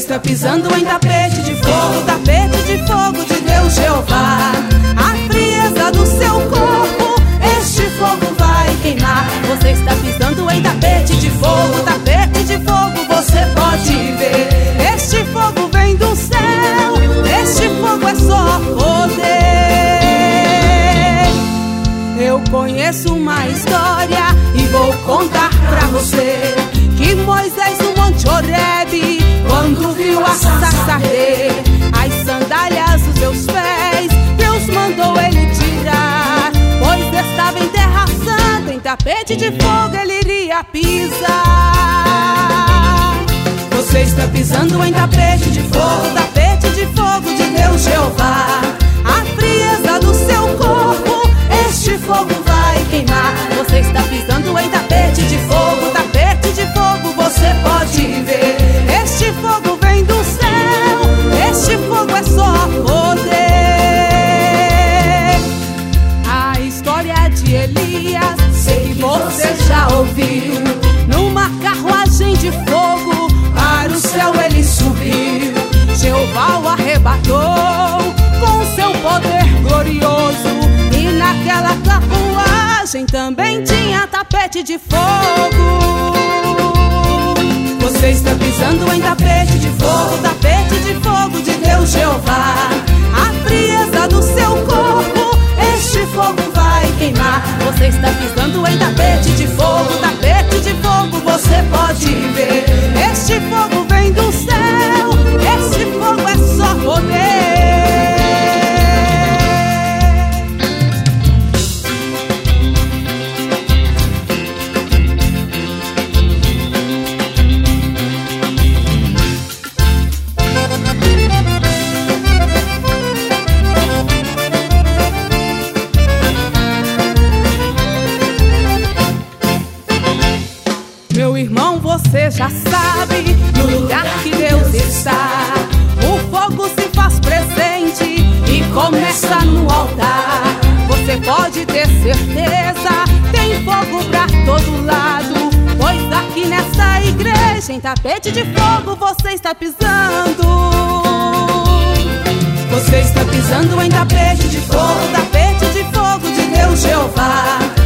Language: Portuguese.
está pisando em tapete de fogo de Deus Jeová. A frieza do seu corpo, este fogo vai queimar. Você está pisando em tapete de fogo, você pode ver. Este fogo vem do céu, este fogo é só poder. Eu conheço uma história e vou contar pra você, que Moisés no Monte Horebe, quando viu a sarça arder, as sandálias dos seus pés, Deus mandou ele tirar, pois estava em terra santa, em tapete de fogo ele iria pisar. Você está pisando em tapete de fogo de Deus Jeová. A frieza do seu corpo, este fogo vai queimar. Você está pisando em tapete de fogo, você pode ver. Este fogo vem do céu, este fogo é só poder. A história de Elias, sei que você já ouviu. Numa carruagem de fogo, para o céu ele subiu. Jeová o arrebatou com seu poder glorioso, e naquela carruagem também tinha tapete de fogo. Você está pisando em tapete de fogo de Deus Jeová. A frieza do seu corpo, este fogo vai queimar. Você está pisando em tapete de fogo, você pode ver. Este fogo vem do céu, este fogo é só poder. Meu irmão, você já sabe, no lugar que Deus está, o fogo se faz presente e começa no altar. Você pode ter certeza, tem fogo pra todo lado, pois aqui nessa igreja, em tapete de fogo, você está pisando. Você está pisando em tapete de fogo de Deus Jeová.